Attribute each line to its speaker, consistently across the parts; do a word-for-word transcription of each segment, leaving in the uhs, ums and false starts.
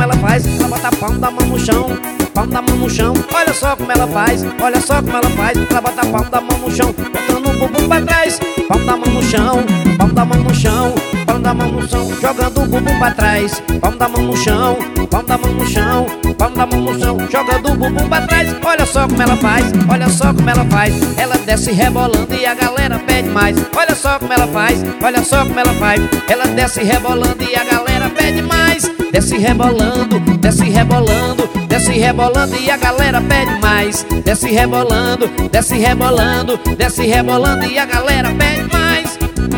Speaker 1: ela faz, ela bota a palma da mão no chão, palma da mão no chão. Olha só como ela faz, olha só como ela faz. Ela bota a palma da mão no chão, botando o bumbum pra trás. Palma da mão no chão, palma da mão no chão, palma da mão no chão, jogando o bumbum pra trás. Palma da mão no chão, palma da mão no chão, palma da mão no chão, jogando o bumbum pra trás. Olha só como ela faz, olha só como ela faz. Ela desce rebolando e a galera pede mais. Olha só como ela faz, olha só como ela faz. Ela desce rebolando e a galera pede mais. Desce rebolando, desce rebolando, desce rebolando e a galera pede mais. Desce rebolando, desce rebolando, desce rebolando e a galera pede mais.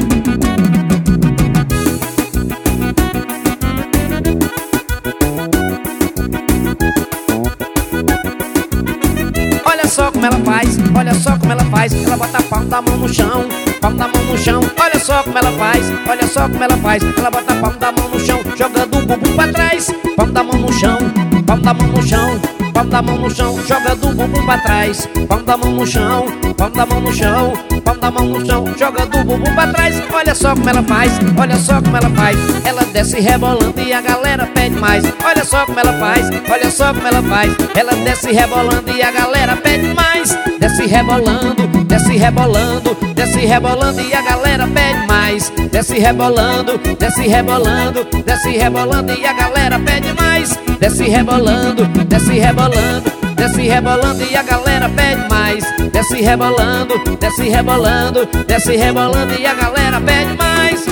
Speaker 1: Olha só como ela faz, olha só como ela faz. Ela bota a palma da mão no chão, palma da mão no chão. Olha só como ela faz, olha só como ela faz. Ela bota a palma da mão no chão, jogando o bumbum pra trás. Palma da mão no chão, palma da mão no chão, palma da mão no chão, jogando o bumbum pra trás. Palma da mão no chão, palma da mão no chão, palma da mão no chão, jogando o bumbum pra trás. Olha só como ela faz, olha só como ela faz. Ela desce rebolando e a galera pede mais. Olha só como ela faz, olha só como ela faz. Ela desce rebolando e a galera pede mais. Desce rebolando, desce rebolando, desce rebolando e a galera pede mais. Desce rebolando, desce rebolando, desce rebolando e a galera pede mais. Desce rebolando, desce rebolando, desce rebolando e a galera pede mais. Desce rebolando, desce rebolando, desce rebolando e a galera pede mais.